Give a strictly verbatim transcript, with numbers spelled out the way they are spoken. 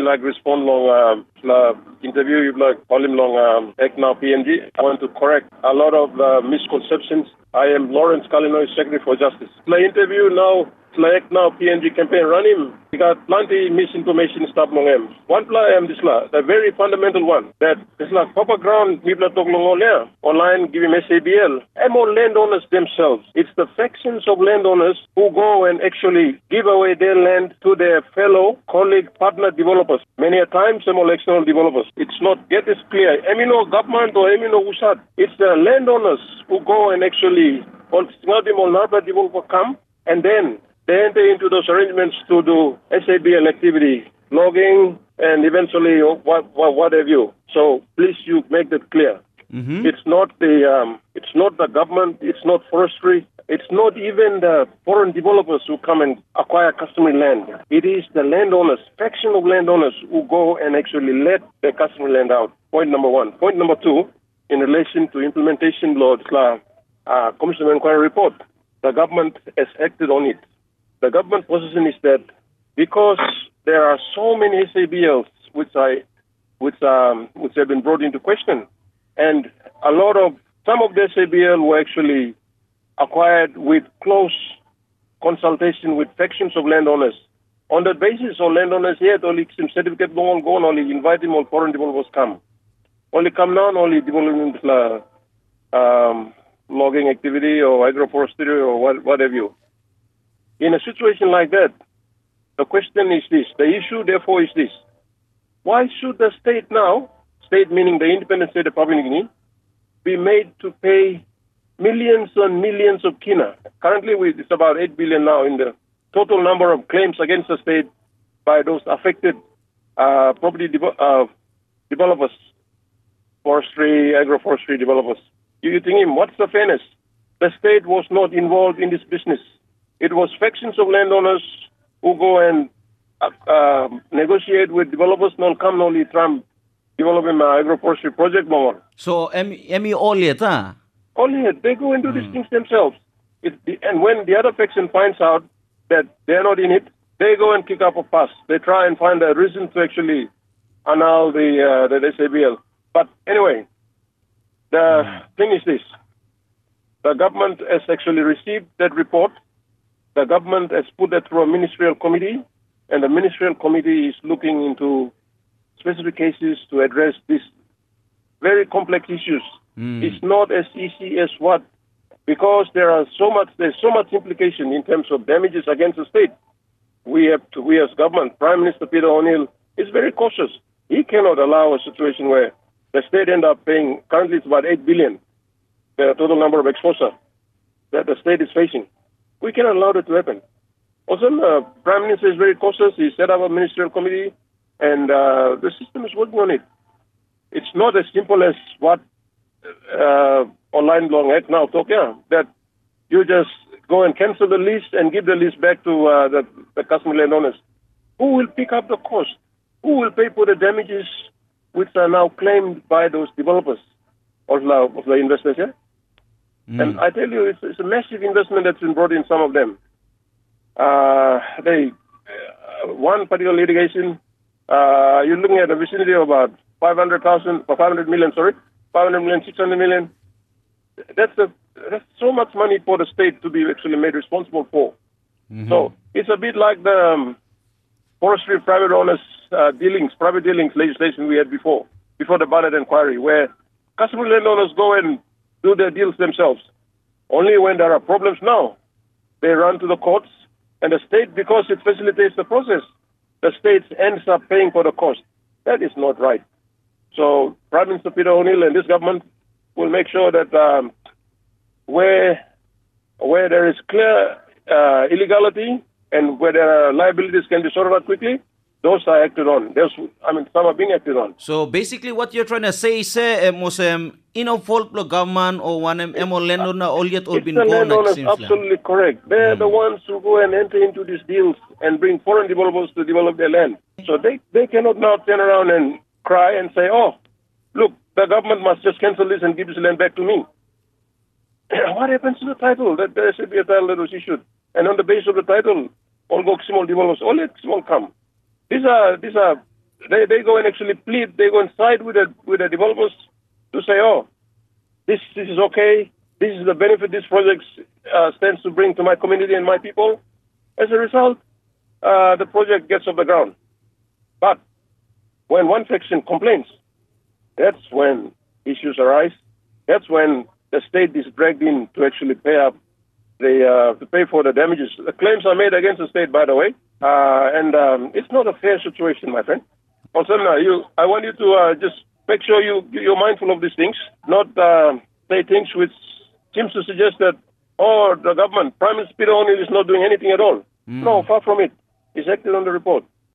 like respond long um, uh, interview you like call him long um, act now P N G. I want to correct a lot of uh, misconceptions. I am Lawrence Kalinoy, Secretary for Justice. The interview now like now P N G campaign run him. We got plenty misinformation stuff long him. One play am this la, the very fundamental one that this like proper ground people are talking on there. Online give him S A B L. And more landowners themselves. It's the factions of landowners who go and actually give away their land to their fellow colleague partner developers. Many a times some more external developers. It's not get this clear. I mean no government or I mean no usad. It's the landowners who go and actually on developer come and then they enter into those arrangements to do S A B L activity, logging, and eventually what, what, what have you. So please, you make that clear. Mm-hmm. It's not the um, it's not the government. It's not forestry. It's not even the foreign developers who come and acquire customary land. It is the landowners, faction of landowners who go and actually let the customary land out. Point number one. Point number two, in relation to implementation law, uh, Commission of Inquiry report, the government has acted on it. The government position is that because there are so many S A B Ls which I, which um, which have been brought into question, and a lot of some of the S A B L were actually acquired with close consultation with factions of landowners. On that basis, all landowners here only some certificate go on go on only invite them all foreign developers come, only come now only development uh, um, logging activity or agroforestry or what, what have you. In a situation like that, the question is this, the issue therefore is this, why should the state now, state meaning the independent state of Papua New Guinea, be made to pay millions and millions of kina? Currently we, it's about eight billion now in the total number of claims against the state by those affected uh, property de- uh, developers, forestry, agroforestry developers. You, you think, what's the fairness? The state was not involved in this business. It was factions of landowners who go and uh, uh, negotiate with developers, not come only Trump developing an agroforestry project more. So, emi only it, huh? Only it. They go and do mm. these things themselves. It, the, and when the other faction finds out that they're not in it, they go and kick up a fuss. They try and find a reason to actually annul the, uh, the S A B L. But anyway, the mm. thing is this. The government has actually received that report. The government has put that through a ministerial committee, and the ministerial committee is looking into specific cases to address these very complex issues. Mm. It's not as easy as what, because there are so much, there's so much implication in terms of damages against the state. We have to, we as government, Prime Minister Peter O'Neill is very cautious. He cannot allow a situation where the state end up paying, currently it's about eight billion, the total number of exposure that the state is facing. We cannot allow that to happen. Also, the uh, Prime Minister is very cautious. He set up a ministerial committee, and uh, the system is working on it. It's not as simple as what uh, online long act now talk, yeah, that you just go and cancel the lease and give the lease back to uh, the, the customary landowners. Who will pick up the cost? Who will pay for the damages which are now claimed by those developers of the, of the investors, yeah? Mm. And I tell you, it's, it's a massive investment that's been brought in, some of them. Uh, they, uh, one particular litigation, uh, you're looking at a vicinity of about five hundred thousand, five hundred million, sorry, five hundred million, six hundred million. That's a, that's so much money for the state to be actually made responsible for. Mm-hmm. So it's a bit like the um, forestry private owners uh, dealings, private dealings legislation we had before, before the Barnett inquiry, where customary landowners go and do their deals themselves. Only when there are problems now, they run to the courts, and the state, because it facilitates the process, the state ends up paying for the cost. That is not right. So Prime Minister Peter O'Neill and this government will make sure that um, where where there is clear uh, illegality and where there are liabilities can be sorted out quickly, those are acted on. There's, I mean, some are being acted on. So basically, what you're trying to say is, uh, was um, ino fault the government or one um, emo landowner all yet all been gone. The landowners, absolutely correct. They're mm. the ones who go and enter into these deals and bring foreign developers to develop their land. So they, they cannot now turn around and cry and say, "Oh, look, the government must just cancel this and give this land back to me." What happens to the title? That there should be a title that was issued, and on the basis of the title, all go small developers, all let small come. These are these are they, they go and actually plead, they go and side with the, with the developers to say, oh, this, this is okay, this is the benefit this project uh, stands to bring to my community and my people. As a result, uh, the project gets off the ground. But when one faction complains, that's when issues arise. That's when the state is dragged in to actually pay up the uh, to pay for the damages. The claims are made against the state, by the way, uh, and um, it's not a fair situation, my friend. Consemna, you, I want you to uh, just make sure you you're mindful of these things, not uh, say things which seems to suggest that, oh, the government, Prime Minister Peter O'Neill is not doing anything at all. Mm. No, far from it. He's acted on the report.